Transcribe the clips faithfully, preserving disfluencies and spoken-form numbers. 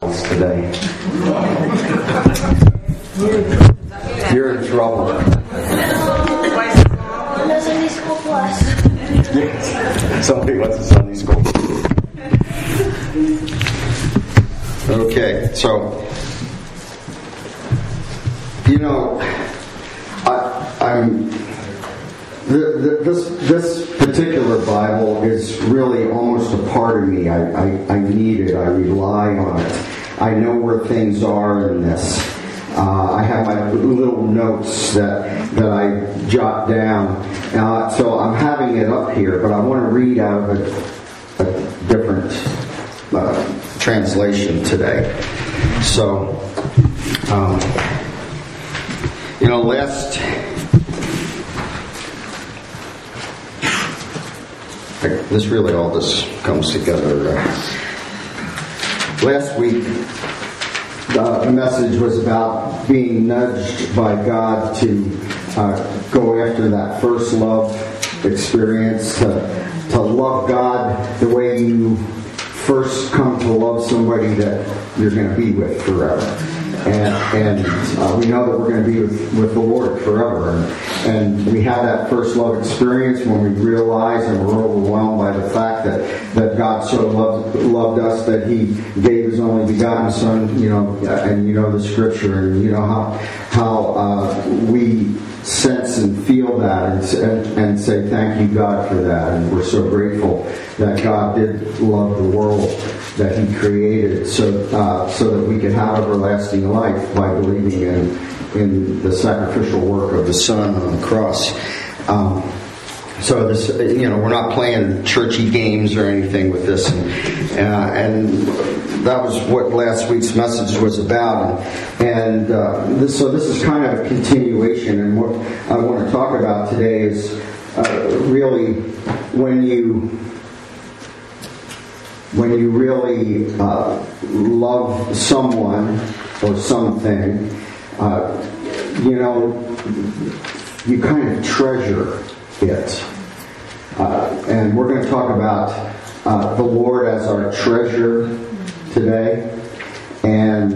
else today. You're in trouble. Sunday school plus. Yes. Somebody wants a Sunday school. Okay, so you know, I, I'm the, the, this this particular Bible is really almost a part of me. I, I, I need it. I rely on it. I know where things are in this. Uh, I have my little notes that that I jot down. Uh, so I'm having it up here, but I want to read out of a, a different uh, translation today. So, um, you know, last this really all this comes together. Uh, last week. Uh, the message was about being nudged by God to uh, go after that first love experience, to, to love God the way you first come to love somebody that you're going to be with forever. And, and uh, we know that we're going to be with, with the Lord forever. And, and we have that first love experience when we realize and we're overwhelmed by the fact that, that God so loved, loved us that He gave His only begotten Son, you know, and you know the Scripture, and you know how, how uh, we sense and feel that and, and, and say thank you, God, for that. And we're so grateful that God did love the world that He created so uh, so that we could have everlasting life by believing in in the sacrificial work of the Son on the cross. Um, so this, you know, we're not playing churchy games or anything with this, and, uh, and that was what last week's message was about. And, and uh, this, so this is kind of a continuation. And what I want to talk about today is uh, really when you. When you really uh, love someone or something, uh, you know, you kind of treasure it. Uh, and we're going to talk about uh, the Lord as our treasure today. And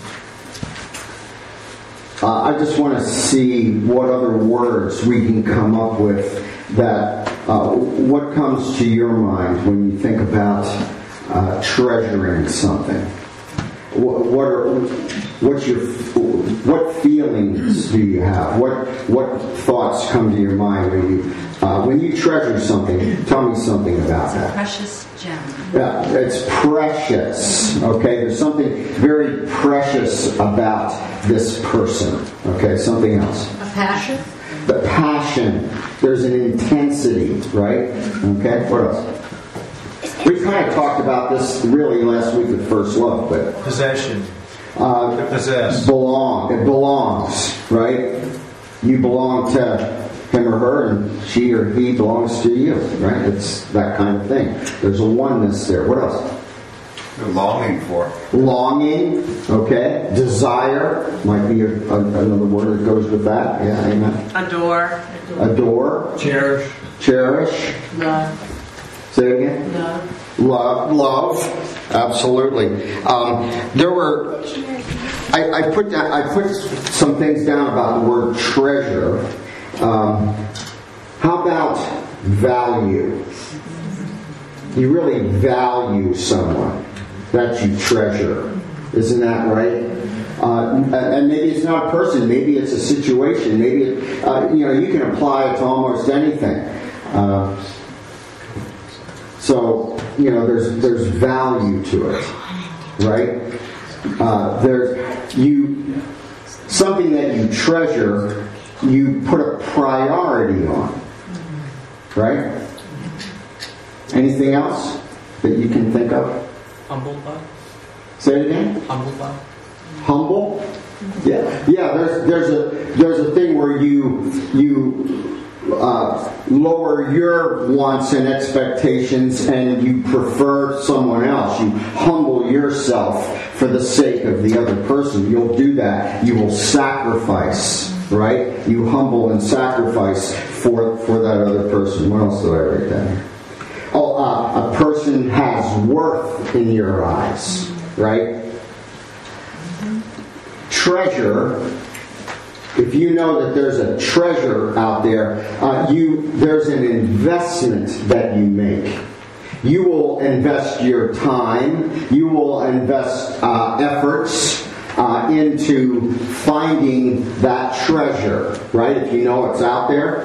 uh, I just want to see what other words we can come up with that, uh, what comes to your mind when you think about Uh, treasuring something. What, what are what's your what feelings do you have? What what thoughts come to your mind when you uh, when you treasure something? Tell me something about it's that. A precious gem. Yeah, it's precious. Okay, there's something very precious about this person. Okay, something else. A passion. The passion. There's an intensity, right? Okay, what else? We kind of talked about this really last week with First Love, but possession, uh, to possess, belong. It belongs, right? You belong to him or her, and she or he belongs to you, right? It's that kind of thing. There's a oneness there. What else? Longing for. Longing, okay. Desire might be a, a, another word that goes with that. Yeah, amen. Adore. Adore. Cherish. Cherish. Love. Say it again. Love. Love. Love. Absolutely. Um, there were. I, I put down, I put some things down about the word treasure. Um, how about value? You really value someone that you treasure. Isn't that right? Uh, and maybe it's not a person. Maybe it's a situation. Maybe it, uh, you know, you can apply it to almost anything. Uh, so you know, there's there's value to it, right? Uh, there's you something that you treasure. You put a priority on, right? Anything else that you can think of? Humble love. Say it again. Humble love. Humble? Yeah, yeah. There's there's a there's a thing where you you uh, lower your wants and expectations, and you prefer someone else. You humble yourself for the sake of the other person. You'll do that. You will sacrifice, right? You humble and sacrifice for for that other person. What else do I write down here? Oh, uh, a person has worth in your eyes, right? treasure, if you know that there's a treasure out there, uh, you there's an investment that you make. You will invest your time. You will invest uh, efforts uh, into finding that treasure, right? If you know it's out there.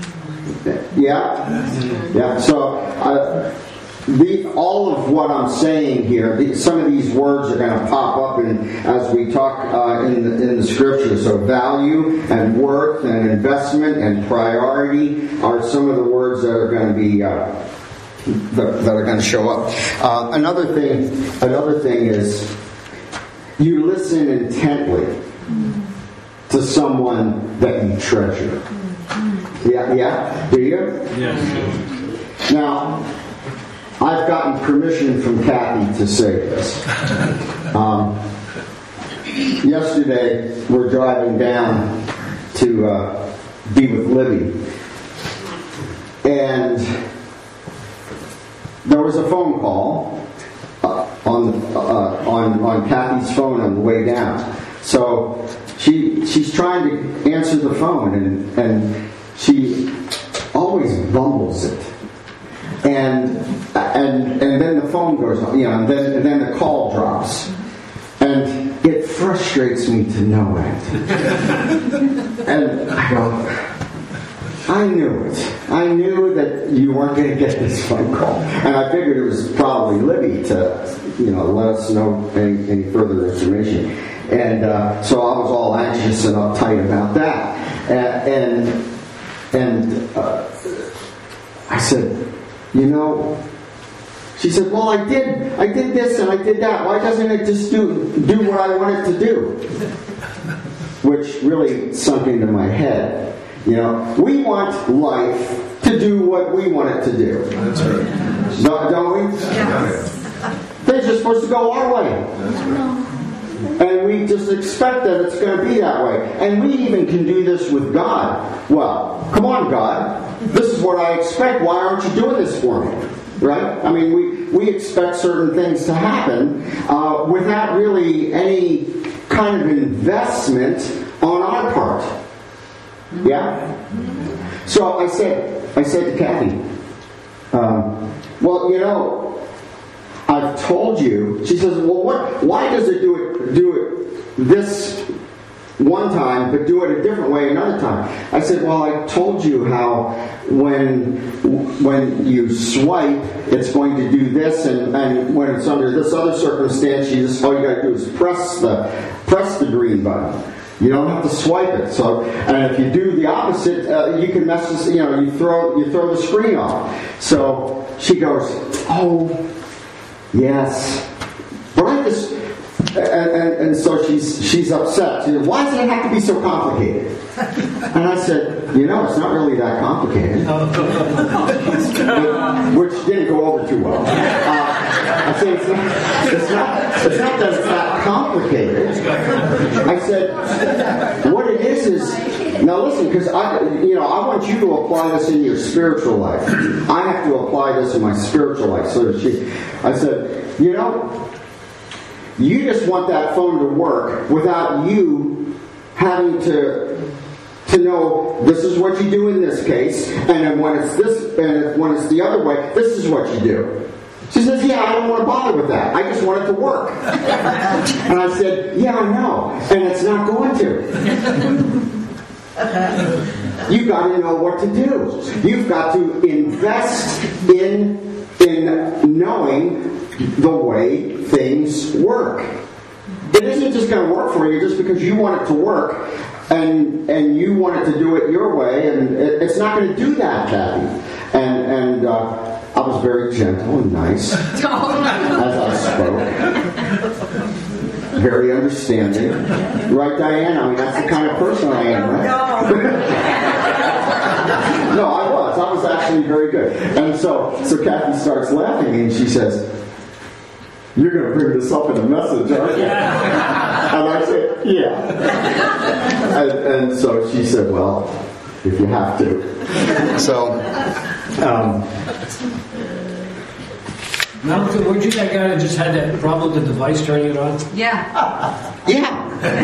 Yeah? Yeah. So, uh, the, all of what I'm saying here, the, some of these words are going to pop up in, as we talk uh, in, the, in the Scripture. So value and worth and investment and priority are some of the words that are going to be uh, that, that are going to show up. Uh, another thing, another thing is you listen intently to someone that you treasure. Yeah, yeah, do you? Yes. Now, I've gotten permission from Kathy to say this. Um, yesterday, we're driving down to uh, be with Libby, and there was a phone call uh, on uh, on on Kathy's phone on the way down. So she she's trying to answer the phone, and and she always bumbles it. And and and then the phone goes on, you know, and then and then the call drops, and it frustrates me to no end. And I go, I knew it. I knew that you weren't going to get this phone call, and I figured it was probably Libby to, you know, let us know any, any further information. And uh, so I was all anxious and uptight about that, and and, and uh, I said, you know, she said, well, I did I did this and I did that. Why doesn't it just do do what I want it to do? Which really sunk into my head. You know, we want life to do what we want it to do. That's right. Don't, don't we? Yes. They're just supposed to go our way. That's right. And we just expect that it's going to be that way. And we even can do this with God. Well, come on, God. This is what I expect. Why aren't you doing this for me? Right? I mean, we, we expect certain things to happen uh, without really any kind of investment on our part. Yeah? So I said, I said to Kathy, um, well, you know, I've told you. She says, well, what? Why does it do it do it this one time, but do it a different way another time? I said, well, I told you how when when you swipe, it's going to do this, and, and when it's under this other circumstance, you just all you got to do is press the press the green button. You don't have to swipe it. So, and if you do the opposite, uh, you can mess this. You know, you throw you throw the screen off. So she goes, oh. Yes, but I just and, and, and so she's she's upset. She said, why does it have to be so complicated? And I said, you know, it's not really that complicated, which didn't go over too well. Uh, I said, it's not, it's not it's not that it's not complicated. I said, what it is is, now listen, because I you know I want you to apply this in your spiritual life. I have to apply this in my spiritual life. So she. I said, you know, you just want that phone to work without you having to to know this is what you do in this case, and then when it's this, and when it's the other way, this is what you do. She says, yeah, I don't want to bother with that. I just want it to work. And I said, yeah, I know, and it's not going to. You've got to know what to do. You've got to invest in in knowing the way things work. It isn't just going to work for you just because you want it to work and and you want it to do it your way, and it, it's not going to do that, Kathy. And and uh, I was very gentle and nice as I spoke. Very understanding. Right, Diane? I mean, that's the kind of person I am, right? No, I was. I was actually very good. And so, so Kathy starts laughing and she says, you're going to bring this up in a message, aren't you? And I said, yeah. And, and so she said, well, if you have to. So, um, Now, weren't you that guy that just had that problem with the device turning it on? Yeah. Yeah.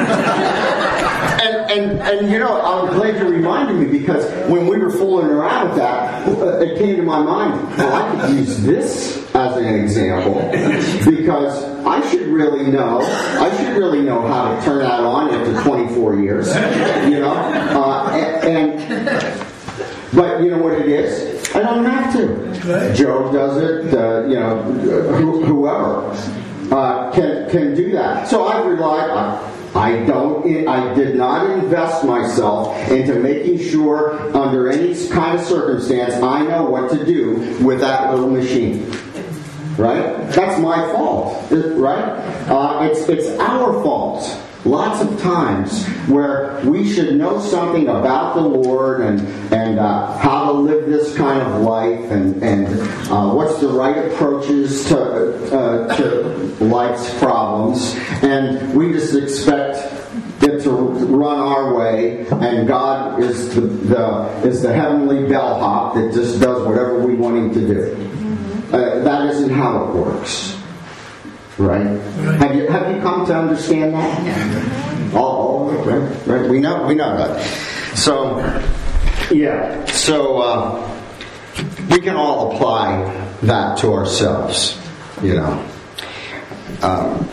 and, and, and, you know, I'm glad you reminded me, because when we were fooling around with that, it came to my mind, well, I could use this as an example, because I should really know, I should really know how to turn that on after twenty-four years, you know? Uh, and, and But you know what it is? I don't have to. Job does it, uh, you know, wh- whoever uh, can can do that. So I rely on. I don't. I did not invest myself into making sure, under any kind of circumstance, I know what to do with that little machine. Right? That's my fault. Right? Uh, it's it's our fault. Lots of times where we should know something about the Lord and and uh, how to live this kind of life, and and uh, what's the right approaches to uh, to life's problems, and we just expect it to run our way, and God is the, the is the heavenly bellhop that just does whatever we want Him to do. Uh, that isn't how it works. Right? Have you have you come to understand that? Yeah. Oh, right, right. We know we know that. So, yeah. So uh, we can all apply that to ourselves. You know. Um,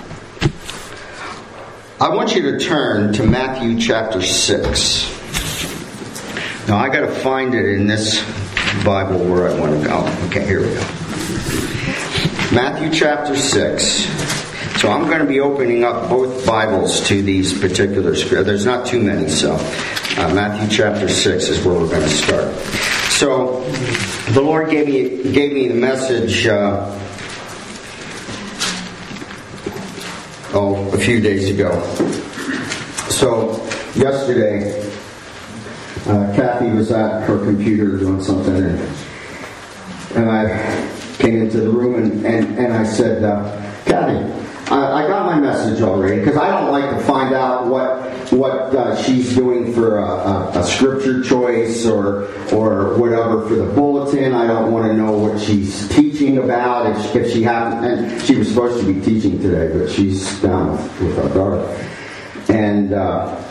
I want you to turn to Matthew chapter six. Now I got to find it in this Bible where I want to go. Okay, here we go. Matthew chapter six. So I'm going to be opening up both Bibles to these particular scriptures. There's not too many, so uh, Matthew chapter six is where we're going to start. So the Lord gave me gave me the message uh, oh a few days ago. So yesterday, uh, Kathy was at her computer doing something, and, and I came into the room and, and, and I said, uh, Kathy, I, I got my message already, because I don't like to find out what what uh, she's doing for a, a, a scripture choice or or whatever for the bulletin. I don't want to know what she's teaching about if, if she hasn't. And she was supposed to be teaching today, but she's down with, with our daughter. And uh,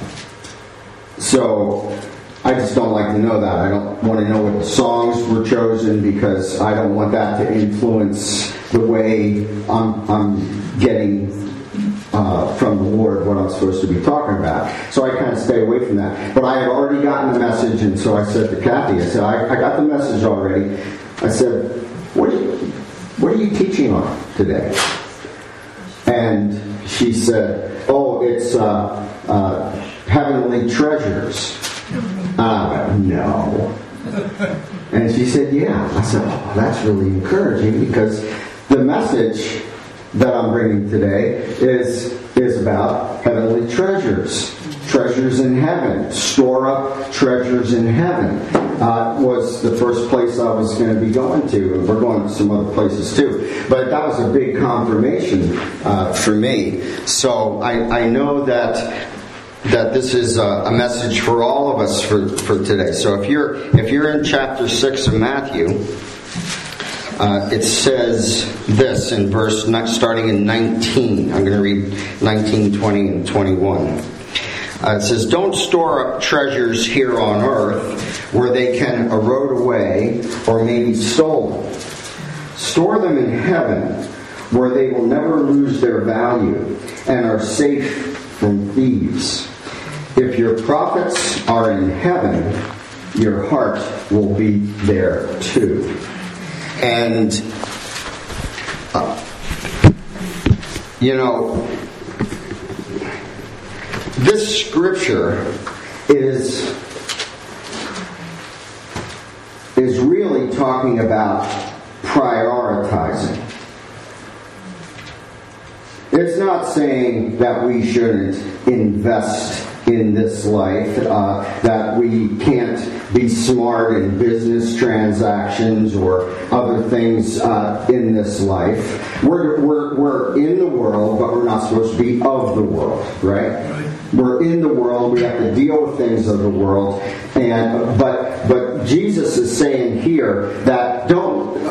so I just don't like to know that. I don't want to know what the songs were chosen, because I don't want that to influence the way I'm, I'm getting uh, from the Lord what I'm supposed to be talking about. So I kind of stay away from that. But I had already gotten the message, and so I said to Kathy, I said, I, I got the message already. I said, what are you, what are you teaching on today? And she said, oh, it's uh, uh, Heavenly Treasures. And I went, no. And she said, yeah. I said, oh, that's really encouraging, because the message that I'm bringing today is is about heavenly treasures. Treasures in heaven. Store up treasures in heaven. Uh, was the first place I was going to be going to. And we're going to some other places too. But that was a big confirmation uh, for me. So I, I know that that this is a, a message for all of us for, for today. So if you're if you're in chapter six of Matthew, uh, it says this in verse starting in nineteen. I'm going to read nineteen, twenty, and twenty-one. Uh, it says, "Don't store up treasures here on earth, where they can erode away or may be stolen. Store them in heaven, where they will never lose their value and are safe from thieves. If your profits are in heaven, your heart will be there too." And, uh, you know, this scripture is is really talking about prioritizing. It's not saying that we shouldn't invest in this life, uh, that we can't be smart in business transactions or other things uh, in this life. We're, we're, we're in the world, but we're not supposed to be of the world, right? We're in the world. We have to deal with things of the world, and but but Jesus is saying here that don't. Uh,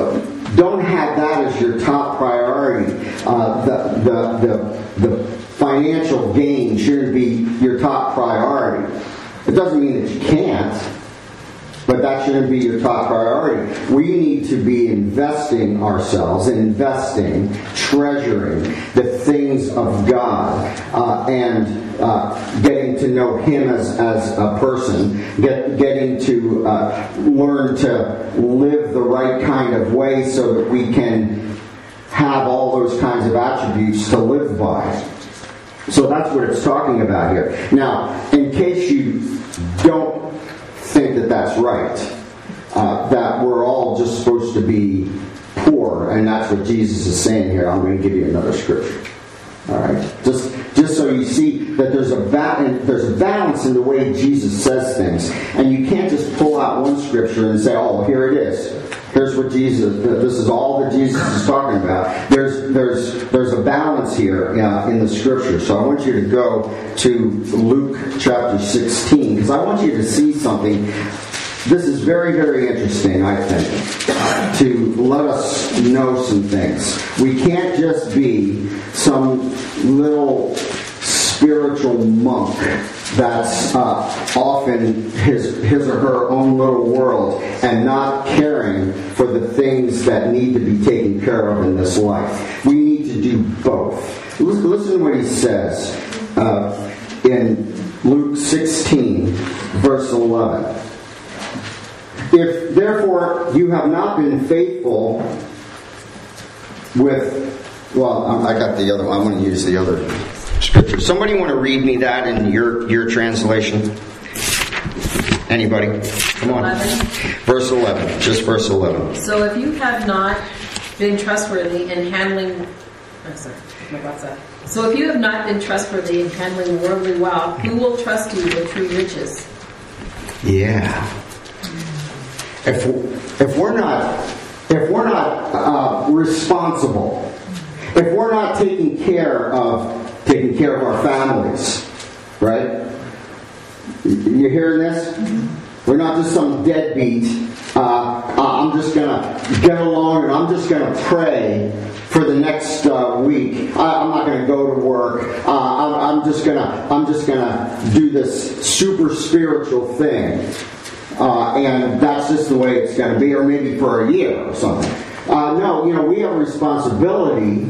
don't have that as your top priority. Uh, the, the, the, the financial gain shouldn't be your top priority. It doesn't mean that you can't, but that shouldn't be your top priority. We need to be investing ourselves, investing, treasuring the things of God, uh, and uh, getting to know Him as, as a person, get, getting to uh, learn to live the right kind of way so that we can have all those kinds of attributes to live by. So that's what it's talking about here. Now, in case you don't think that that's right, uh, that we're all just supposed to be poor, and that's what Jesus is saying here. I'm going to give you another scripture. All right, just just so you see that there's a ba- there's a balance in the way Jesus says things, and you can't just pull out one scripture and say, "Oh, here it is. Here's what Jesus. This is all that Jesus is talking about." There's there's there's a balance here uh, in the scripture. So I want you to go to Luke chapter sixteen, because I want you to see something. This is very, very interesting, I think, to let us know some things. We can't just be some little spiritual monk that's uh, off in his, his or her own little world and not caring for the things that need to be taken care of in this life. We need to do both. Listen, listen to what he says uh, in Luke sixteen, verse eleven. If therefore you have not been faithful with, well, I got the other one. I'm going to use the other scripture. Somebody want to read me that in your your translation? Anybody? Come on. eleven. Verse eleven. Just verse eleven. So if you have not been trustworthy in handling, oh, sorry, my God's that. So if you have not been trustworthy in handling worldly wealth, who will trust you with true riches? Yeah. If if we're not if we're not uh, responsible, if we're not taking care of taking care of our families, right? You hearing this? We're not just some deadbeat. Uh, I'm just gonna get along and I'm just gonna pray for the next uh, week. I, I'm not gonna go to work. Uh, I'm, I'm just gonna I'm just gonna do this super spiritual thing. Uh, and that's just the way it's going to be, or maybe for a year or something. Uh, no, you know, we have a responsibility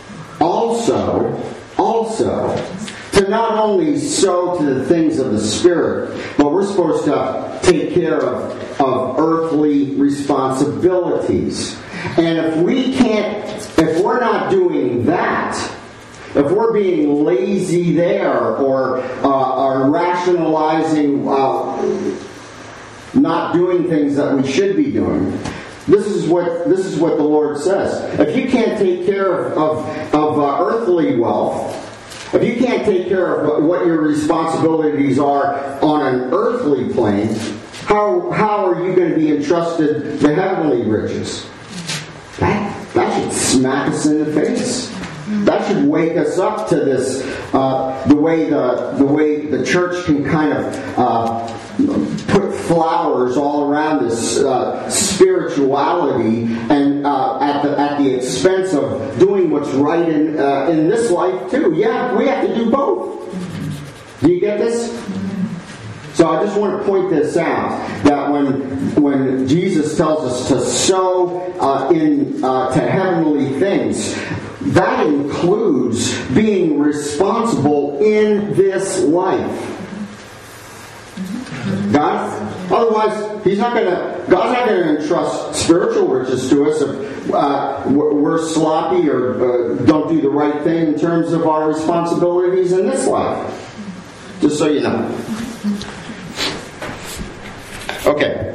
also, also, to not only sow to the things of the Spirit, but we're supposed to take care of, of earthly responsibilities. And if we can't, if we're not doing that, if we're being lazy there, or, uh, or rationalizing, uh, not doing things that we should be doing. This is what this is what the Lord says. If you can't take care of of, of uh, earthly wealth, if you can't take care of what your responsibilities are on an earthly plane, how how are you going to be entrusted the heavenly riches? That that should smack us in the face. That should wake us up to this. Uh, the way the the way the church can kind of uh, put flowers all around this uh, spirituality, and uh, at the at the expense of doing what's right in uh, in this life too. Yeah, we have to do both. Do you get this? So I just want to point this out, that when when Jesus tells us to sow uh, in uh, to heavenly things, that includes being responsible in this life. God, otherwise, He's not going to. God's not going to entrust spiritual riches to us if uh, we're sloppy or uh, don't do the right thing in terms of our responsibilities in this life. Just so you know. Okay.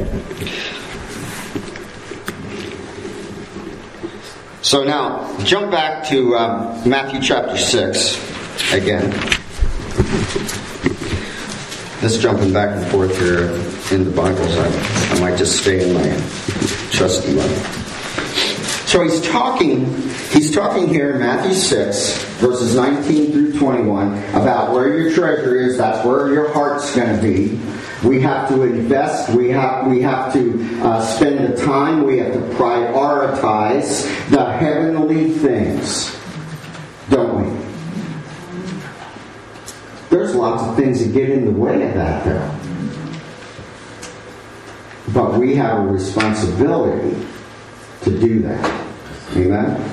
So now, jump back to um, Matthew chapter six again. Just jumping back and forth here in the Bibles. I, I might just stay in my trusty one. So he's talking He's talking here in Matthew six, verses nineteen through twenty-one, about where your treasure is, that's where your heart's going to be. We have to invest, we have, we have to uh, spend the time, we have to prioritize the heavenly things, don't we? There's lots of things that get in the way of that, though. But we have a responsibility to do that. Amen?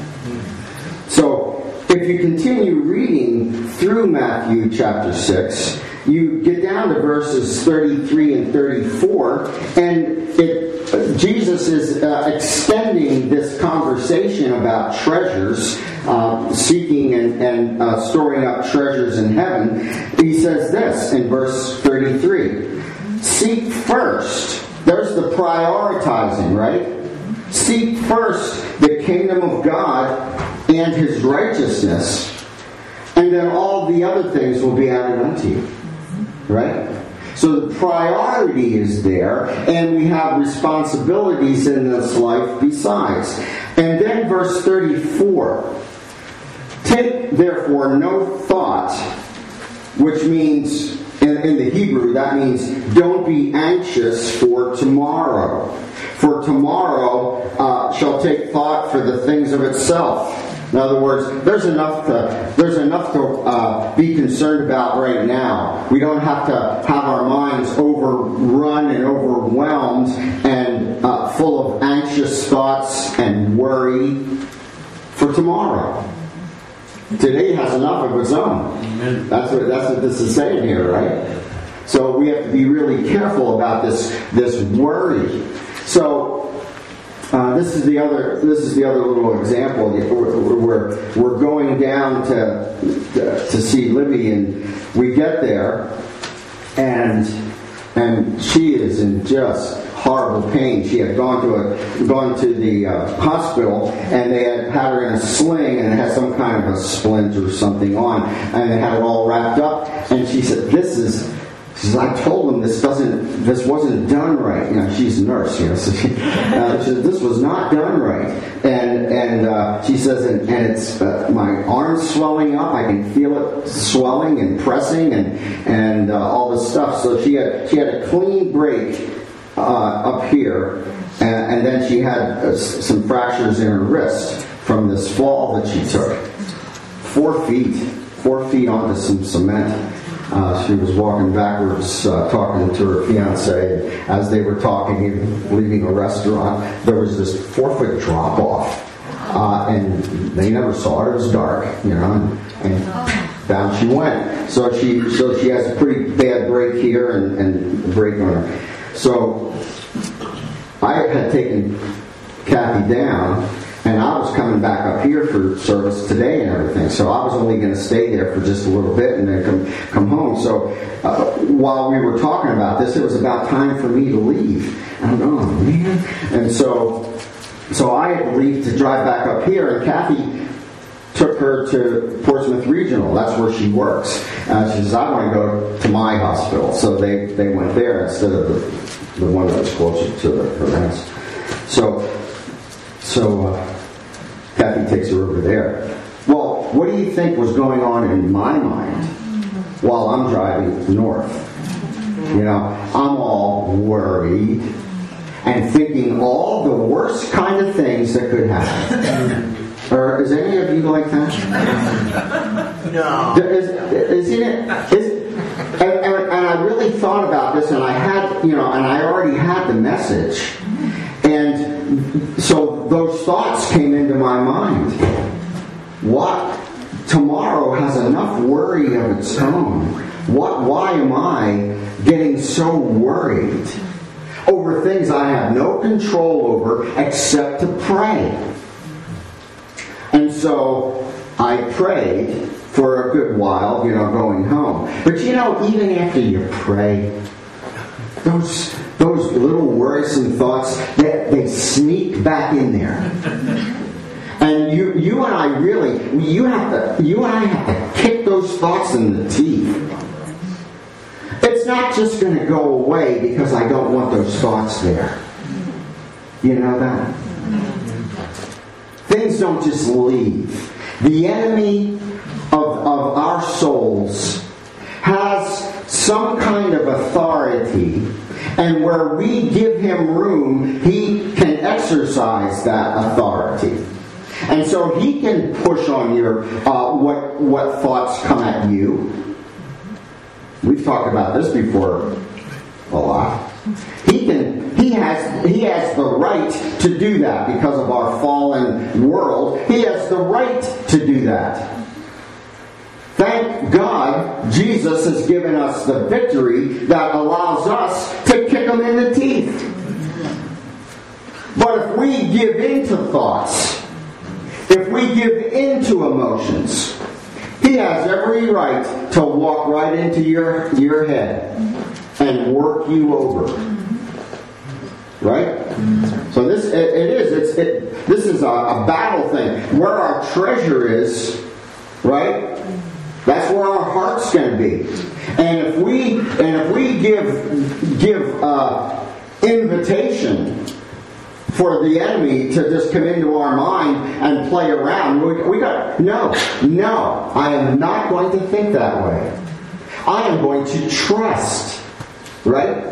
So, if you continue reading through Matthew chapter six, you get down to verses thirty-three and thirty-four, and it, Jesus is uh, extending this conversation about treasures, uh, seeking and, and uh, storing up treasures in heaven. He says this in verse thirty-three. Seek first. There's the prioritizing, right? Seek first the kingdom of God and His righteousness, and then all the other things will be added unto you. Right? So the priority is there, and we have responsibilities in this life besides. And then verse thirty-four. Take therefore no thought, which means, in, in the Hebrew, that means don't be anxious for tomorrow. For tomorrow uh, shall take thought for the things of itself. In other words, there's enough to there's enough to uh, be concerned about right now. We don't have to have our minds overrun and overwhelmed and uh, full of anxious thoughts and worry for tomorrow. Today has enough of its own. Amen. That's what that's what this is saying here, right? So we have to be really careful about this this worry. So. Uh, this is the other. This is the other little example. We're we're, we're going down to to see Libby, and we get there, and and she is in just horrible pain. She had gone to a gone to the uh, hospital, and they had had her in a sling, and it had some kind of a splint or something on, and they had it all wrapped up. And she said, "This is." She says, I told them this doesn't, this wasn't done right. You know, she's a nurse, you know. So she, uh, she says, this was not done right. And and uh, she says, and, and it's uh, my arm's swelling up. I can feel it swelling and pressing and and uh, all this stuff. So she had she had a clean break uh, up here, and, and then she had uh, some fractures in her wrist from this fall that she took. Four feet, four feet onto some cement. Uh, she was walking backwards, uh, talking to her fiance. As they were talking and leaving a restaurant, there was this four-foot drop-off, uh, and they never saw it. It was dark, you know, and, and down she went. So she, so she has a pretty bad break here and, and a break on her. So I had taken Kathy down. And I was coming back up here for service today and everything. So I was only going to stay there for just a little bit and then come come home. So uh, while we were talking about this, it was about time for me to leave. And I'm going, oh, man. And so, so I had to leave to drive back up here. And Kathy took her to Portsmouth Regional. That's where she works. Uh, she says, I want to go to my hospital. So they, they went there instead of the, the one that was closer to the, her house. So... So, uh, Kathy takes her over there. Well, what do you think was going on in my mind while I'm driving north? You know, I'm all worried and thinking all the worst kind of things that could happen. Or is any of you like that? No. Is, isn't it? Is, and, and, and I really thought about this, and I had, you know, and I already had the message. And so those thoughts came into my mind. What? Tomorrow has enough worry of its own. What? Why am I getting so worried over things I have no control over except to pray? And so I prayed for a good while, you know, going home. But you know, even after you pray, those those little worrisome thoughts, they, they sneak back in there. And you you and I really, you have to, you and I have to kick those thoughts in the teeth. It's not just going to go away because I don't want those thoughts there. You know that? They things don't just leave. The enemy of, of our souls has some kind of authority, and where we give him room, he can exercise that authority. And so he can push on your uh, what what thoughts come at you. We've talked about this before a lot. He can he has he has the right to do that because of our fallen world. He has the right to do that. Thank God Jesus has given us the victory that allows us to kick him in the teeth. But if we give in to thoughts, if we give in to emotions, he has every right to walk right into your, your head and work you over. Right? So this it, it is. It's it, this is a, a battle thing. Where our treasure is, right? That's where our heart's going to be. And if we and if we give give uh, invitation for the enemy to just come into our mind and play around, we, we got no, no. I am not going to think that way. I am going to trust. Right?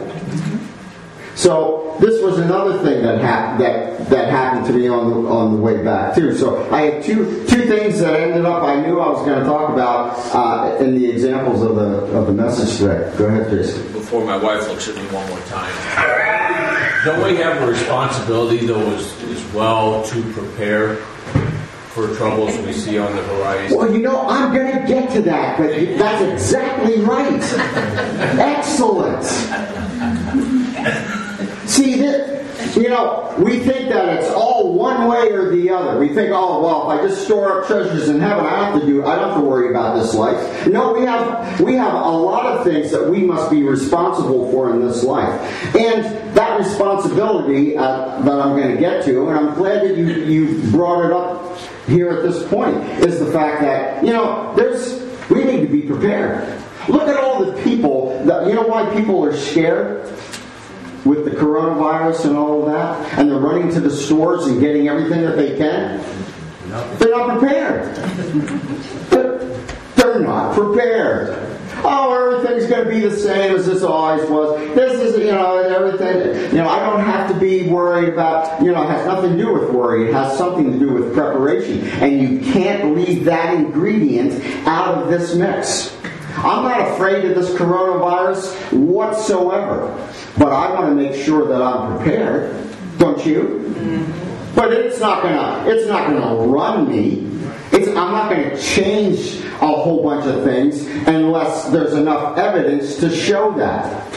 So this was another thing that hap- that that happened to me on the on the way back too. So I had two two things that ended up I knew I was going to talk about uh, in the examples of the of the message today. Go ahead, Jason. Before my wife looks at me one more time, don't we have a responsibility though as, as well to prepare for troubles we see on the horizon? Well, you know, I'm going to get to that, but that's exactly right. Excellent. See, this, you know, we think that it's all one way or the other. We think, oh, well, if I just store up treasures in heaven, I don't have to do, I don't have to worry about this life. No, we have we have a lot of things that we must be responsible for in this life, and that responsibility uh, that I'm going to get to, and I'm glad that you you brought it up here at this point, is the fact that you know there's we need to be prepared. Look at all the people that you know why people are scared with the coronavirus and all of that, and they're running to the stores and getting everything that they can. They're not prepared. They're, they're not prepared. Oh, everything's going to be the same as this always was. This is, you know, everything. You know, I don't have to be worried about. You know, it has nothing to do with worry. It has something to do with preparation, and you can't leave that ingredient out of this mix. I'm not afraid of this coronavirus whatsoever, but I want to make sure that I'm prepared. Don't you? Mm-hmm. But it's not gonna. It's not gonna run me. It's, I'm not going to change a whole bunch of things unless there's enough evidence to show that.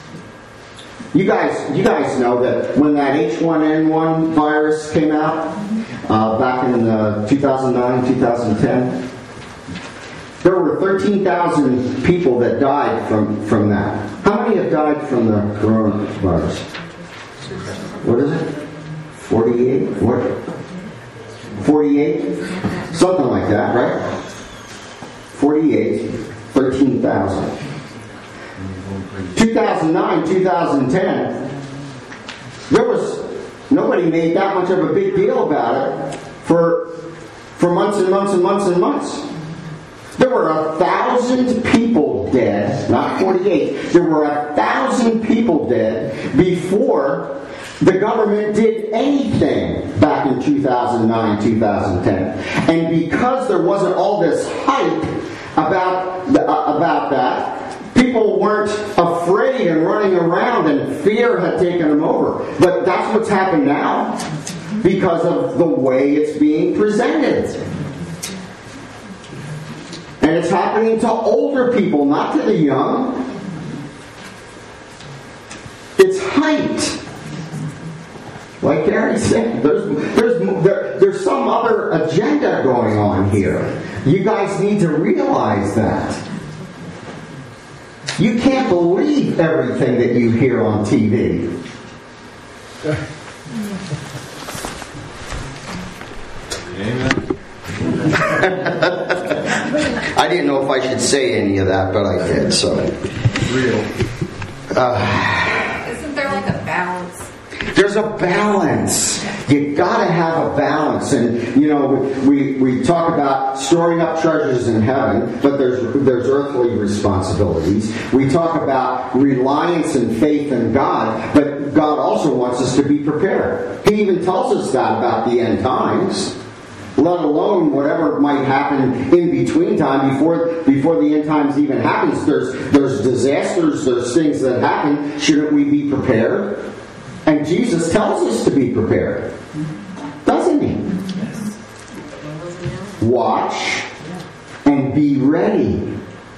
You guys, you guys know that when that H one N one virus came out uh, back in uh, two thousand nine, two thousand ten, there were thirteen thousand people that died from, from that. How many have died from the coronavirus? What is it? forty-eight? What? forty-eight? Something like that, right? forty-eight, thirteen thousand. two thousand nine, two thousand ten, there was, nobody made that much of a big deal about it for, for months and months and months and months. There were a thousand people dead, not forty-eight, there were a thousand people dead before the government did anything back in two thousand nine, two thousand ten. And because there wasn't all this hype about, the, uh, about that, people weren't afraid and running around and fear had taken them over. But that's what's happened now because of the way it's being presented. And it's happening to older people, not to the young. It's hyped. Like Gary said, there's, there's, there, there's some other agenda going on here. You guys need to realize that. You can't believe everything that you hear on T V. Amen. I didn't know if I should say any of that, but I did, so. Real. Uh, Isn't there like a balance? There's a balance. you got to have a balance. And, you know, we, we talk about storing up treasures in heaven, but there's, there's earthly responsibilities. We talk about reliance and faith in God, but God also wants us to be prepared. He even tells us that about the end times. Let alone whatever might happen in between time, before before the end times even happens. There's there's disasters, there's things that happen. Shouldn't we be prepared? And Jesus tells us to be prepared, doesn't he? Watch and be ready.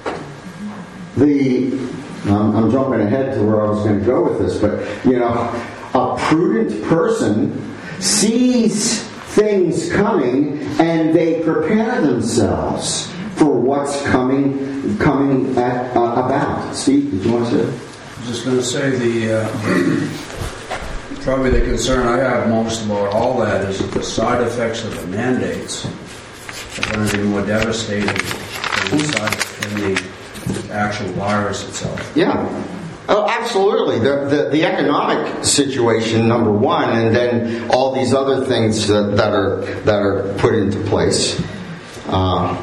The um, I'm jumping ahead to where I was going to go with this, but you know, a prudent person sees things coming, and they prepare themselves for what's coming coming at, uh, about. Steve, did you want to say? I was just going to say the uh, probably the concern I have most about all that is that the side effects of the mandates are going to be more devastating than the, side, than the actual virus itself. Yeah. Oh, absolutely. The, the the economic situation, number one, and then all these other things that, that are that are put into place. Um,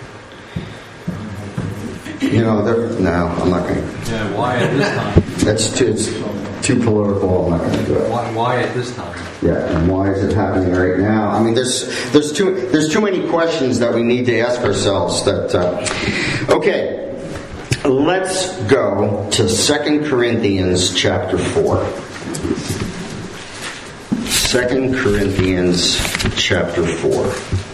you know, no, I'm not going to. Yeah, why at this time? That's too it's too political. I'm not going to do it. Why, why at this time? Yeah, and why is it happening right now? I mean, there's there's too there's too many questions that we need to ask ourselves. That uh, okay. Let's go to Second Corinthians chapter four. Second Corinthians chapter four.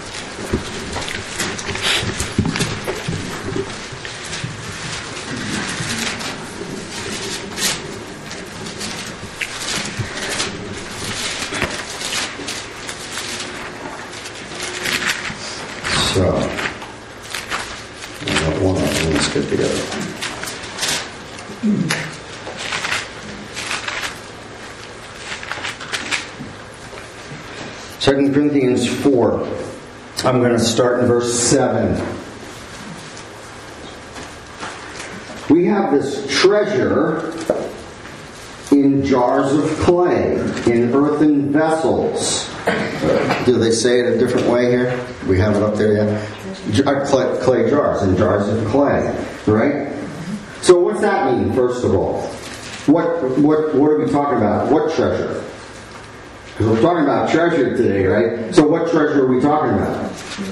So, I got one of them. Let's get together. Second Corinthians four. I'm going to start in verse seven. We have this treasure in jars of clay, in earthen vessels. Do they say it a different way here? We have it up there yet? Clay, clay jars, in jars of clay, right? So what's that mean, first of all? What what what are we talking about? What treasure? Because we're talking about treasure today, right? So what treasure are we talking about?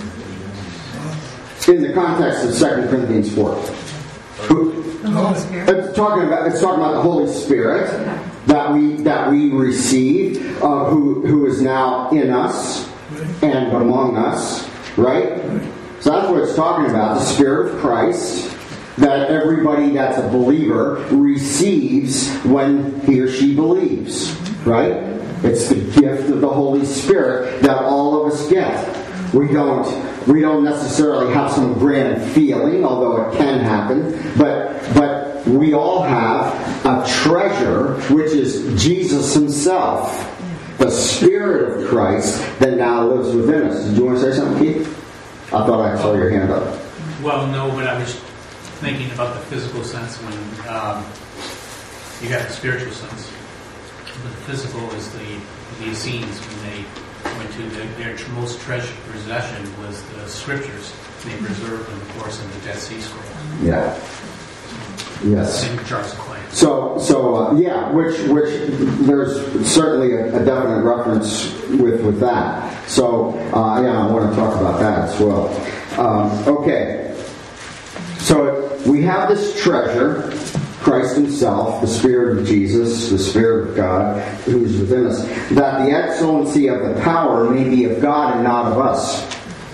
In the context of Second Corinthians four. The Holy Spirit. It's talking about it's talking about the Holy Spirit that we that we receive, uh, who who is now in us and among us, right? So that's what it's talking about, the Spirit of Christ that everybody that's a believer receives when he or she believes, right? It's the gift of the Holy Spirit that all of us get. We don't we don't necessarily have some grand feeling, although it can happen, but but we all have a treasure, which is Jesus himself, the Spirit of Christ that now lives within us. Did you want to say something, Keith? I thought I saw your hand up. Well, no, but I was thinking about the physical sense when um, you got the spiritual sense. The physical is the the Essenes when they went to the, their most treasured possession was the scriptures. They preserved them, of course, in the Dead Sea Scrolls. Yeah. Yes. In jars of clay. So, so uh, yeah, which which there's certainly a, a definite reference with with that. So, uh, yeah, I want to talk about that as well. Um, okay. So we have this treasure, Christ himself, the Spirit of Jesus, the Spirit of God, who is within us, that the excellency of the power may be of God and not of us.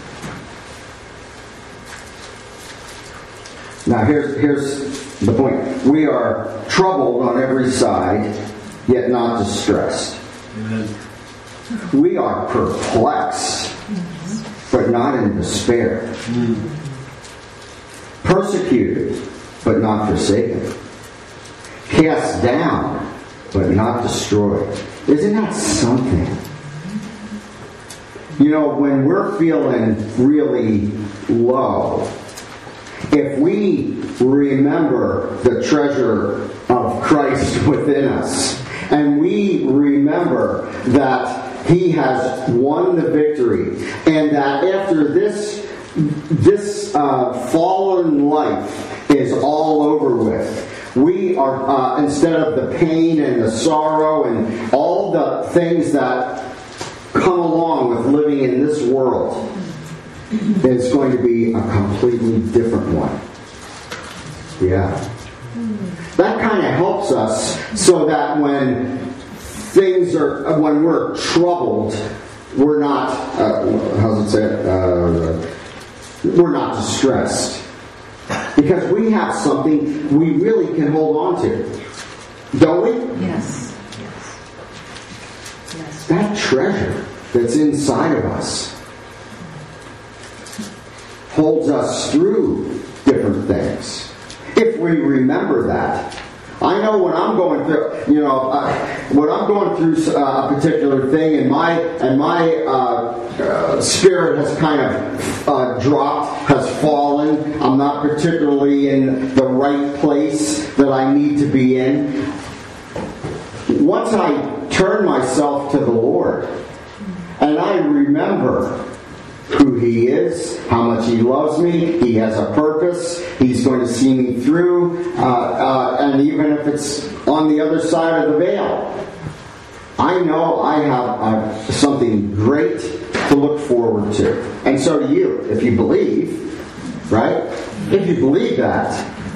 Now here's here's the point. We are troubled on every side, yet not distressed. Amen. We are perplexed, but not in despair. Mm. Persecuted, but not forsaken. Cast down, but not destroyed. Isn't that something? You know, when we're feeling really low, if we remember the treasure of Christ within us, and we remember that He has won the victory, and that after this this uh, fallen life is all over with, we are uh, instead of the pain and the sorrow and all the things that come along with living in this world, it's going to be a completely different one. Yeah. That kind of helps us so that when things are, when we're troubled, we're not, uh, how's it say, uh, we're not distressed. Because we have something we really can hold on to. Don't we? Yes. Yes. Yes. That treasure that's inside of us holds us through different things. If we remember that. I know when I'm going through, you know, uh, when I'm going through uh, a particular thing, and my and my uh, uh, spirit has kind of uh, dropped, has fallen. I'm not particularly in the right place that I need to be in. Once I turn myself to the Lord, and I remember who He is, how much He loves me, He has a purpose, He's going to see me through, uh, uh, and even if it's on the other side of the veil, I know I have uh, something great to look forward to. And so do you, if you believe, right? If you believe that,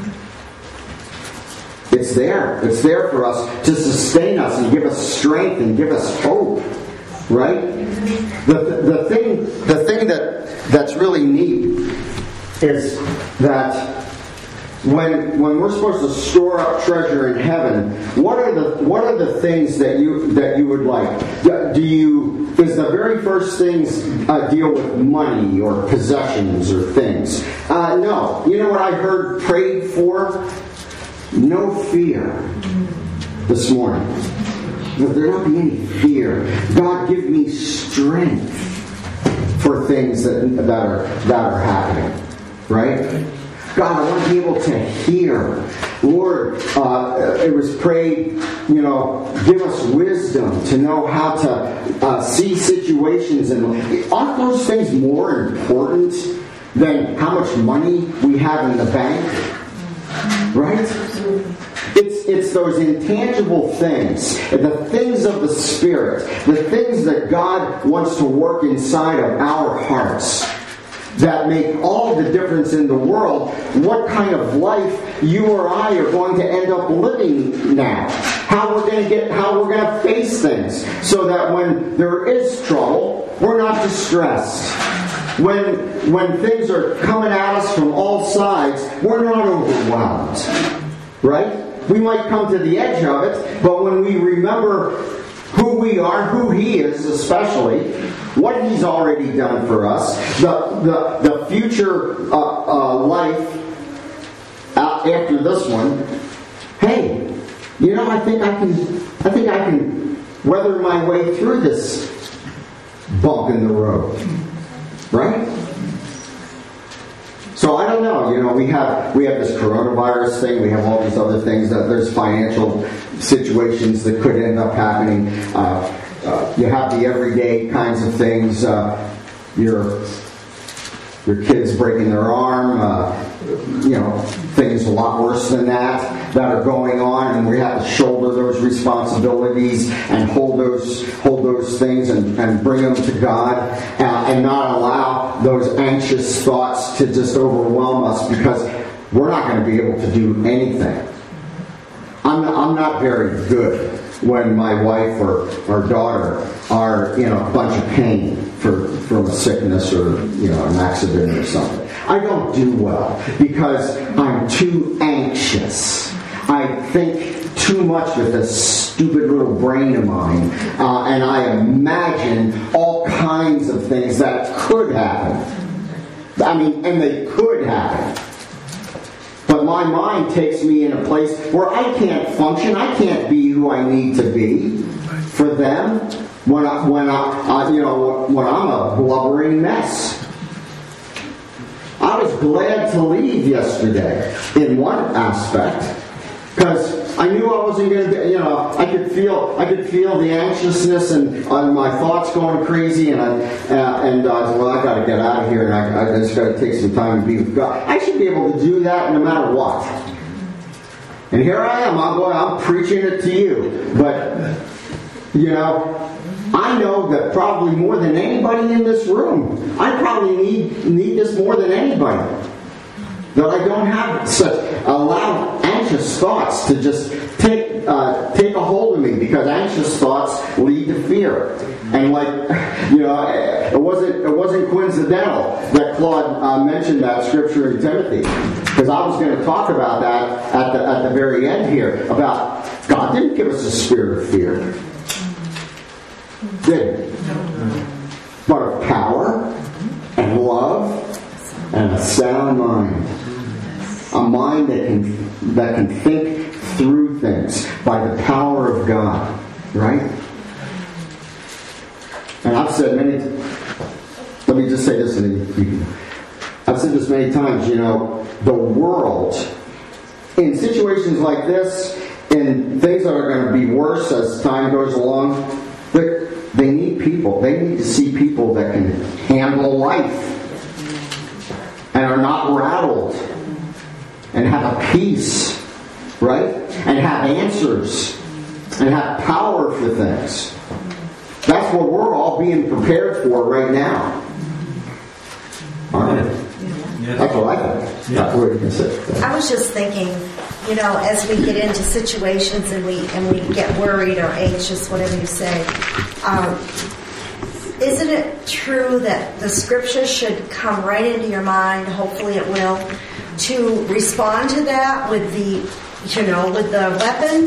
it's there. It's there for us to sustain us and give us strength and give us hope, right? The, the thing the thing that that's really neat is that when when we're supposed to store up treasure in heaven, what are the what are the things that you that you would like? Do you is the very first things uh, deal with money or possessions or things? Uh, no. You know what I heard prayed for? No fear this morning. Will there not be any fear? God, give me strength for things that, that are that are happening. Right? God, I want to be able to hear. Lord, uh, it was prayed, you know, give us wisdom to know how to uh, see situations. And aren't those things more important than how much money we have in the bank? Right? It's it's those intangible things, the things of the Spirit, the things that God wants to work inside of our hearts that make all the difference in the world. What kind of life you or I are going to end up living now? How we're going to get, how we're going to face things, so that when there is trouble, we're not distressed. When when things are coming at us from all sides, we're not overwhelmed. Right? We might come to the edge of it, but when we remember who we are, who He is especially, what He's already done for us, the the, the future uh, uh, life after this one, hey, you know, I think I can, I think I can weather my way through this bump in the road, right? So I don't know, you know, we have we have this coronavirus thing, we have all these other things, that there's financial situations that could end up happening. Uh, uh, you have the everyday kinds of things, uh, your your kids breaking their arm, uh, you know, things a lot worse than that that are going on, and we have to shoulder those responsibilities and hold those hold those things and, and bring them to God, uh, and not allow those anxious thoughts to just overwhelm us, because we're not going to be able to do anything. I'm not, I'm not very good when my wife or, or daughter are in a bunch of pain for, from a sickness or, you know, an accident or something. I don't do well because I'm too anxious. I think too much with this stupid little brain of mine, uh, and I imagine all kinds of things that could happen. I mean, and they could happen. But my mind takes me in a place where I can't function. I can't be who I need to be for them when I, when I, I you know, when I'm a blubbering mess. I was glad to leave yesterday in one aspect, Because I knew I wasn't going to, you know, I could feel, I could feel the anxiousness and uh, my thoughts going crazy, and I, uh, and I was, well, I got to get out of here, and I, I just got to take some time to be with God. I should be able to do that no matter what. And here I am. I'm going. I'm preaching it to you, but you know, I know that probably more than anybody in this room, I probably need need this more than anybody. That I don't have such allow anxious thoughts to just take uh, take a hold of me, because anxious thoughts lead to fear. And like, you know, it wasn't it wasn't coincidental that Claude uh, mentioned that scripture in Timothy, because I was going to talk about that at the at the very end here, about God didn't give us a spirit of fear, did He? But of power and love and a sound mind. A mind that can that can think through things by the power of God, right? And I've said many. Let me just say this, and you can, I've said this many times. You know, the world in situations like this, in things that are going to be worse as time goes along, they, they need people. They need to see people that can handle life and are not rattled. And have a peace, right? And have answers. And have power for things. That's what we're all being prepared for right now. Aren't we? Yes. That's what I think. That's what you can say. I was just thinking, you know, as we get into situations and we and we get worried or anxious, whatever you say, um, isn't it true that the scripture should come right into your mind? Hopefully it will. To respond to that with the, you know, with the weapon,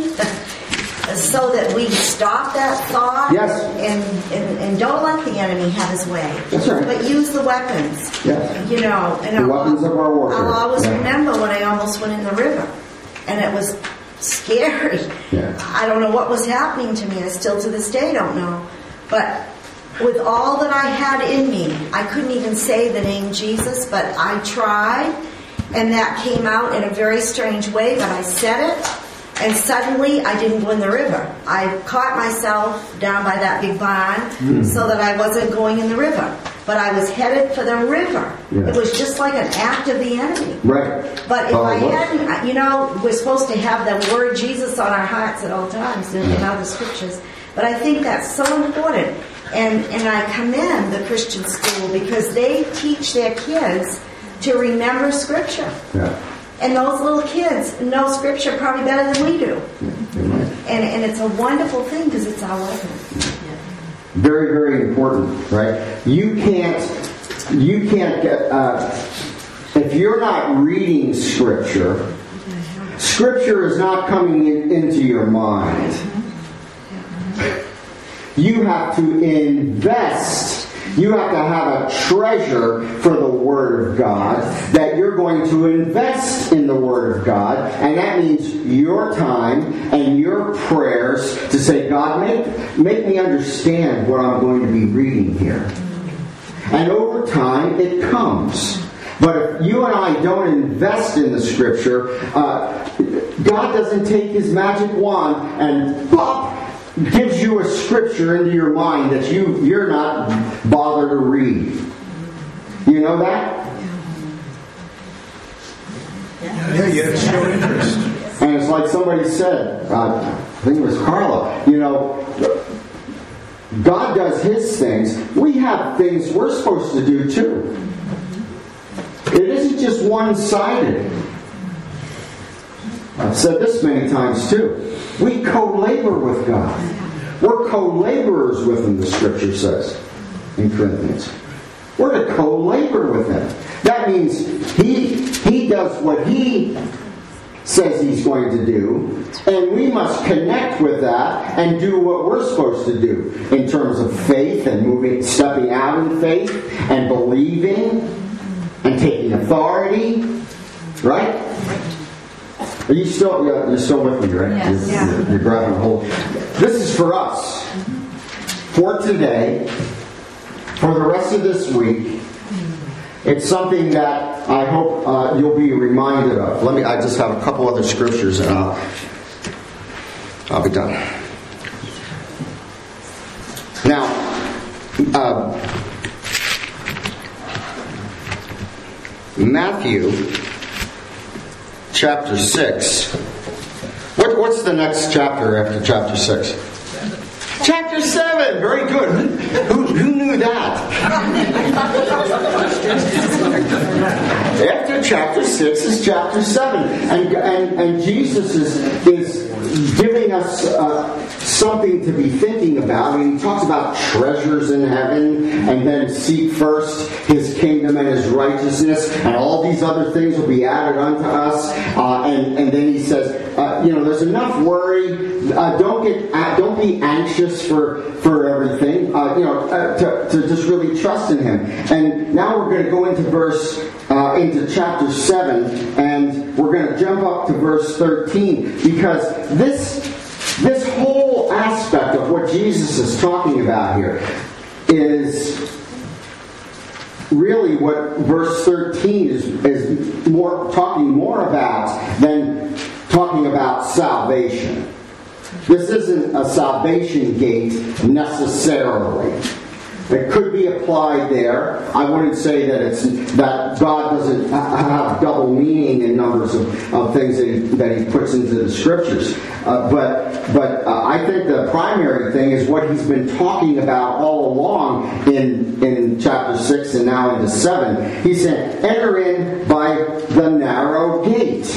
so that we stop that thought. Yes. And, and, and don't let the enemy have his way. That's right. But use the weapons. Yes. You know, and The I'll, weapons of our warfare. I'll always Yeah. remember when I almost went in the river, and it was scary. Yeah. I don't know what was happening to me. I still to this day don't know. But with all that I had in me, I couldn't even say the name Jesus, but I tried. And that came out in a very strange way, but I said it, and suddenly I didn't go in the river. I caught myself down by that big barn mm. so that I wasn't going in the river. But I was headed for the river. Yeah. It was just like an act of the enemy. Right. But if oh, I hadn't, you know, we're supposed to have the word Jesus on our hearts at all times in, in other scriptures. But I think that's so important. And, and I commend the Christian school because they teach their kids to remember Scripture. Yeah. And those little kids know Scripture probably better than we do. Yeah, and, and it's a wonderful thing because it's our weapon. Yeah. Very, very important, right? You can't, you can't get, uh, if you're not reading Scripture, Scripture is not coming in, into your mind. You have to invest. You have to have a treasure for the Word of God, that you're going to invest in the Word of God, and that means your time and your prayers to say, God, make, make me understand what I'm going to be reading here. And over time, it comes. But if you and I don't invest in the Scripture, uh, God doesn't take His magic wand and pop, gives you a scripture into your mind that you, you're not bothered to read. You know that? Yeah, you have to show interest. And it's like somebody said, uh, I think it was Carla, you know, God does His things. We have things we're supposed to do too. It isn't just one-sided. I've said this many times too. We co-labor with God. We're co-laborers with Him, the Scripture says in Corinthians. We're to co-labor with Him. That means He He does what He says He's going to do, and we must connect with that and do what we're supposed to do in terms of faith and moving, stepping out in faith and believing and taking authority. Right? Are you still? You're still with me, right? Yes. You're, Yeah. you're, you're grabbing a hold. This is for us, for today, for the rest of this week. it's something that I hope uh, you'll be reminded of. Let me. I just have a couple other scriptures, and I'll, I'll be done. Now, uh, Matthew chapter six. What, what's the next chapter after chapter six? Chapter seven. Very good. Who, who knew that? After chapter six is chapter seven, and and, and Jesus is is giving us uh, something to be thinking about. I mean, he talks about treasures in heaven, and then seek first His kingdom and His righteousness, and all these other things will be added unto us. Uh, and and then he says, uh, you know, there's enough worry. Uh, don't get uh, don't be anxious for for everything. Uh, you know, uh, to, to just really trust in Him. And now we're going to go into verse uh, into chapter seven, and we're going to jump up to verse thirteen, because this this whole aspect of what Jesus is talking about here is really what verse thirteen is is more talking more about than talking about salvation. This isn't a salvation gate necessarily. It could be applied there. I wouldn't say that it's that God doesn't have double meaning in numbers of, of things that he, that he puts into the scriptures. Uh, but but uh, I think the primary thing is what he's been talking about all along in in chapter six and now into seven. He said, "Enter in by the narrow gate."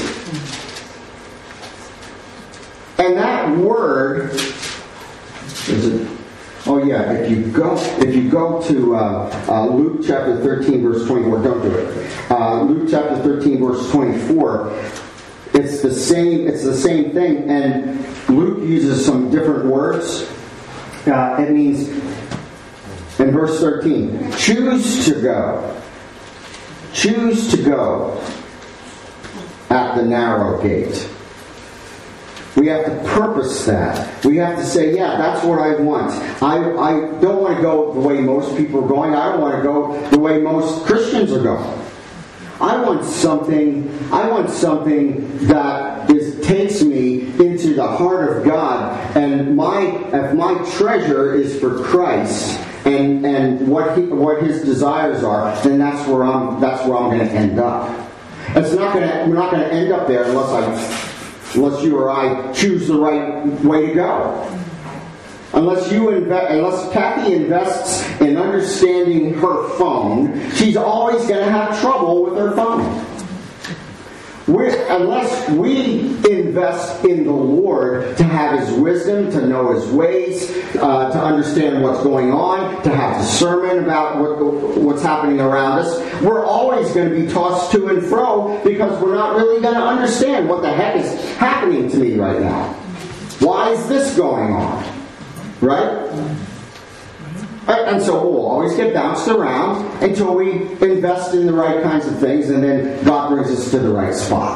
And that word is it. Oh yeah, if you go if you go to uh, uh, Luke chapter thirteen verse twenty-four, don't do it. Uh, Luke chapter thirteen verse twenty-four, it's the same. It's the same thing, and Luke uses some different words. Uh, it means in verse thirteen, choose to go, choose to go at the narrow gate. We have to purpose that. We have to say, yeah, that's what I want. I, I don't want to go the way most people are going. I don't want to go the way most Christians are going. I want something, I want something that is, takes me into the heart of God. And my if my treasure is for Christ and, and what he, what His desires are, then that's where I'm that's where I'm going to end up. It's not going to we're not going to end up there unless I Unless you or I choose the right way to go. Unless you invest, unless Kathy invests in understanding her phone, she's always going to have trouble with her phone. We're, unless we invest in the Lord to have His wisdom, to know His ways, uh, to understand what's going on, to have discernment about what, what's happening around us, we're always going to be tossed to and fro because we're not really going to understand what the heck is happening to me right now. Why is this going on? Right? And so we'll always get bounced around until we invest in the right kinds of things, and then God brings us to the right spot.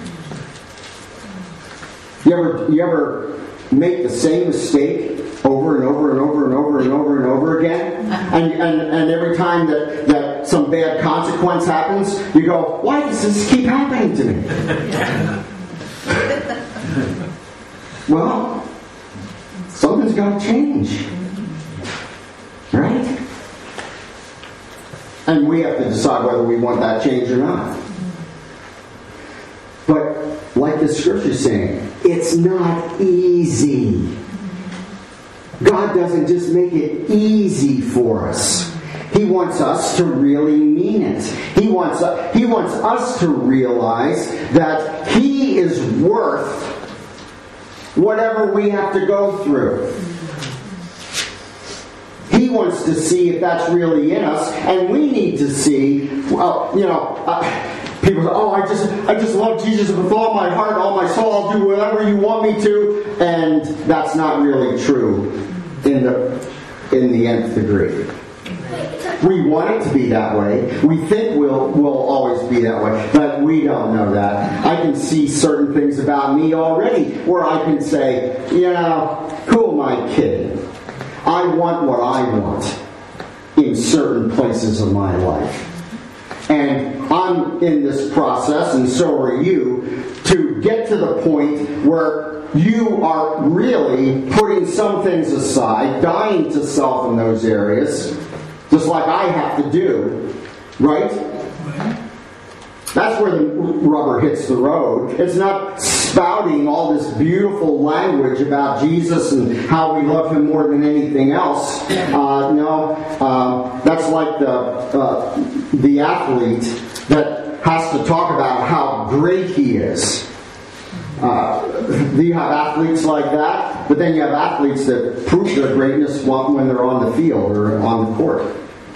You ever, you ever make the same mistake over and over and over and over and over and over again? And and, and every time that, that some bad consequence happens, you go, why does this keep happening to me? Well, something's got to change. Right? And we have to decide whether we want that change or not. But like the scripture is saying, it's not easy. God doesn't just make it easy for us. He wants us to really mean it. He wants, uh, he wants us to realize that He is worth whatever we have to go through. He wants to see if that's really in us, and we need to see. Well, you know, uh, people say, "Oh, I just, I just love Jesus with all my heart, all my soul. I'll do whatever you want me to," and that's not really true in the in the nth degree. We want it to be that way. We think we'll we'll always be that way, but we don't know that. I can see certain things about me already where I can say, you know, who am I kidding? I want what I want in certain places of my life. And I'm in this process, and so are you, to get to the point where you are really putting some things aside, dying to self in those areas, just like I have to do, right? That's where the rubber hits the road. It's not spouting all this beautiful language about Jesus and how we love Him more than anything else. Uh, no, uh, that's like the uh, the athlete that has to talk about how great he is. Uh, you have athletes like that, but then you have athletes that prove their greatness when they're on the field or on the court.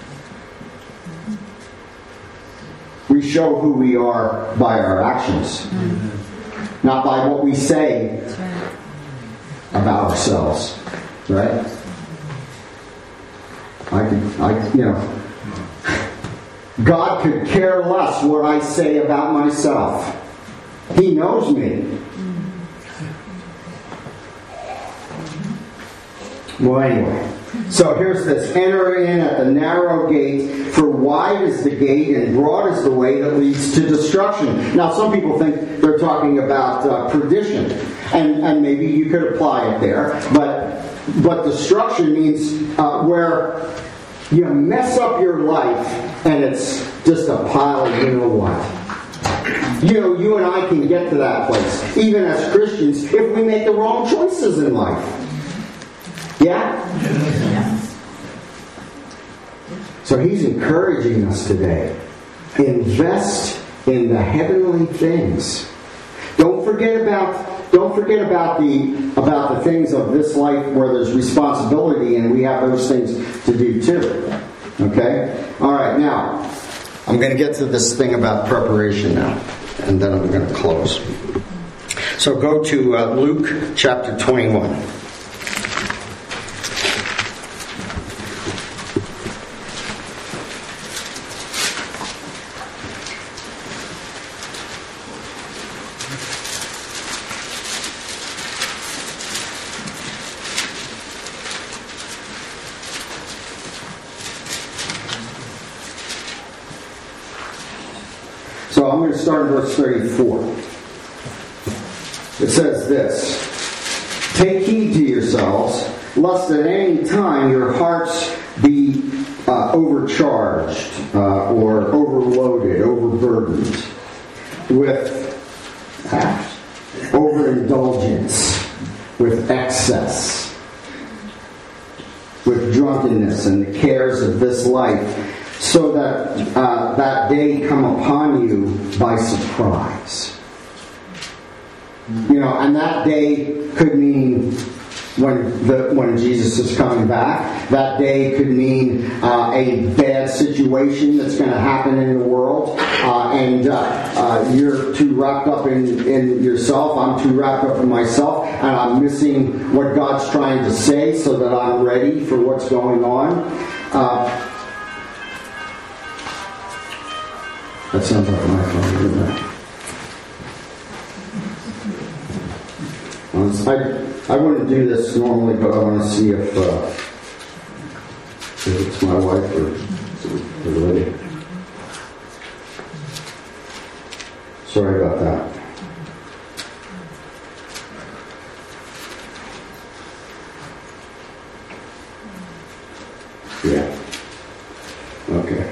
We show who we are by our actions, mm-hmm. not by what we say right. about ourselves. Right? I could, I, you know, God could care less what I say about myself. He knows me. Well, anyway. So here's this. Enter in at the narrow gate, for wide is the gate and broad is the way that leads to destruction. Now, some people think they're talking about uh, perdition. And, and maybe you could apply it there. But, but destruction means uh, where you mess up your life and it's just a pile of you know what. You know, you and I can get to that place, even as Christians, if we make the wrong choices in life. Yeah? Yeah. So he's encouraging us today. Invest in the heavenly things. Don't forget about don't forget about the about the things of this life where there's responsibility and we have those things to do too. Okay? Alright, now I'm going to get to this thing about preparation now. And then I'm going to close. So go to uh, Luke chapter twenty-one. So I'm going to start in verse thirty-four. It says this: Take heed to yourselves, lest at any time your hearts be uh, overcharged uh, or overloaded, overburdened with uh, overindulgence, with excess, with drunkenness and the cares of this life, so that uh, that day come upon you by surprise. You know, and that day could mean when the when Jesus is coming back. That day could mean uh, a bad situation that's going to happen in the world, uh, and uh, uh, you're too wrapped up in, in yourself. I'm too wrapped up in myself, and I'm missing what God's trying to say, so that I'm ready for what's going on. Uh, That sounds like my phone, doesn't it? I, I wouldn't do this normally, but I want to see if, uh, if it's my wife or the lady. Sorry about that. Yeah. Okay.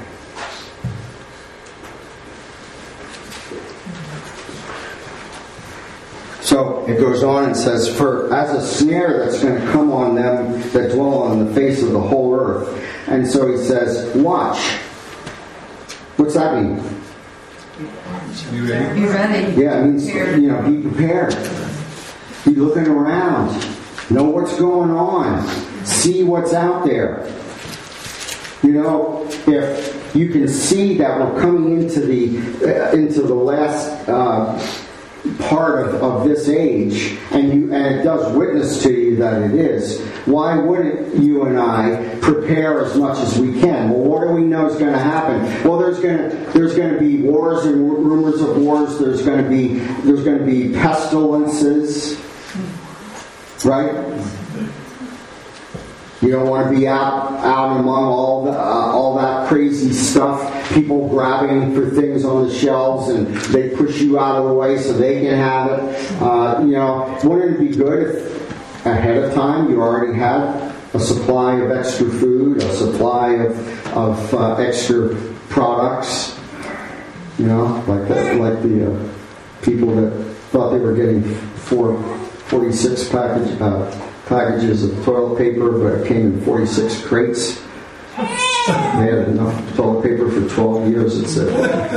So it goes on and says, for as a snare that's going to come on them that dwell on the face of the whole earth. And so he says, watch. What's that mean? Be ready. Be ready. Yeah, it means, you know, be prepared. Be looking around. Know what's going on. See what's out there. You know, if you can see that we're coming into the uh, into the last uh, part of, of this age, and you and it does witness to you that it is, why wouldn't you and I prepare as much as we can? Well, what do we know is going to happen? Well, there's going to there's going to be wars and rumors of wars. There's going to be there's going to be pestilences, right? You don't want to be out out among all the, uh, all that crazy stuff. People grabbing for things on the shelves, and they push you out of the way so they can have it. Uh, you know, wouldn't it be good if ahead of time you already had a supply of extra food, a supply of of uh, extra products? You know, like that, like the uh, people that thought they were getting four, forty-six package, uh, packages of toilet paper, but it came in forty-six crates. They had enough toilet paper for twelve years, it said.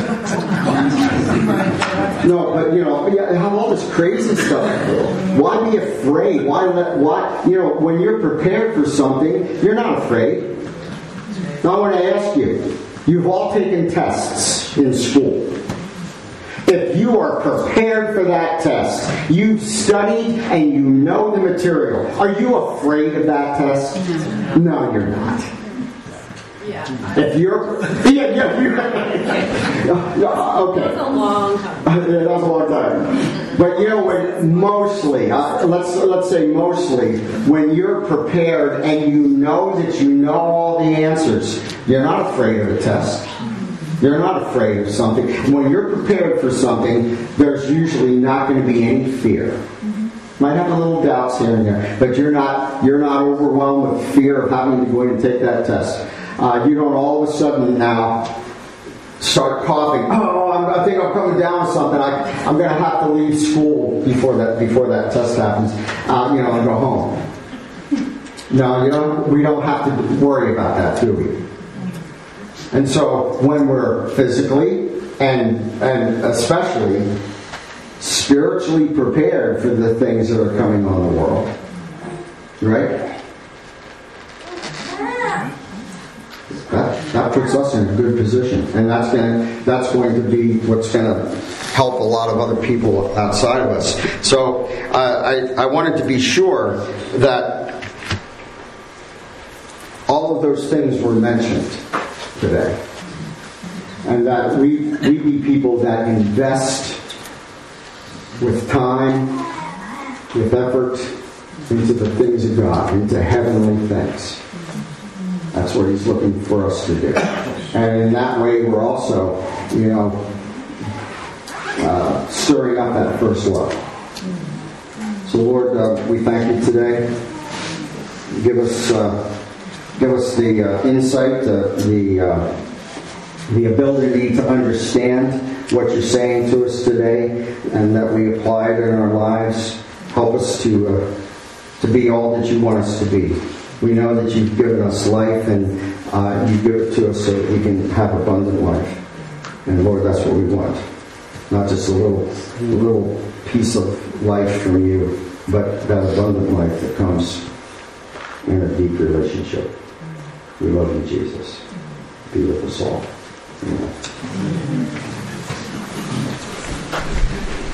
No, but you know, you have all this crazy stuff. Why be afraid? Why let? Why you know? When you're prepared for something, you're not afraid. Now, I want to ask you: you've all taken tests in school. If you are prepared for that test, you've studied and you know the material, are you afraid of that test? No, you're not. Yeah. If you're, yeah, yeah, you're, okay. It's a long time. Yeah, that was a long time. But you know, when mostly, uh, let's let's say mostly, when you're prepared and you know that you know all the answers, you're not afraid of the test. You're not afraid of something. When you're prepared for something, there's usually not going to be any fear. Might have a little doubts here and there, but you're not you're not overwhelmed with fear of having to go in and take that test. Uh, you don't all of a sudden now start coughing. Oh, I'm, I think I'm coming down with something. I, I'm going to have to leave school before that before that test happens. Uh, you know, and go home. No, you don't. We don't have to worry about that, do we? And so, when we're physically and and especially spiritually prepared for the things that are coming on the world, right? That, that puts us in a good position, and that's going that's going to be what's going to help a lot of other people outside of us. So uh, I I wanted to be sure that all of those things were mentioned today, and that we we be people that invest with time, with effort into the things of God, into heavenly things. That's what He's looking for us to do. And in that way, we're also, you know, uh, stirring up that first love. So, Lord, uh, we thank You today. Give us, uh, give us the uh, insight, uh, the uh, the ability to understand what You're saying to us today, and that we apply it in our lives. Help us to uh, to be all that You want us to be. We know that You've given us life, and uh, You give it to us so that we can have abundant life. And Lord, that's what we want. Not just a little, a little piece of life from You, but that abundant life that comes in a deep relationship. We love You, Jesus. Be with us all. Amen.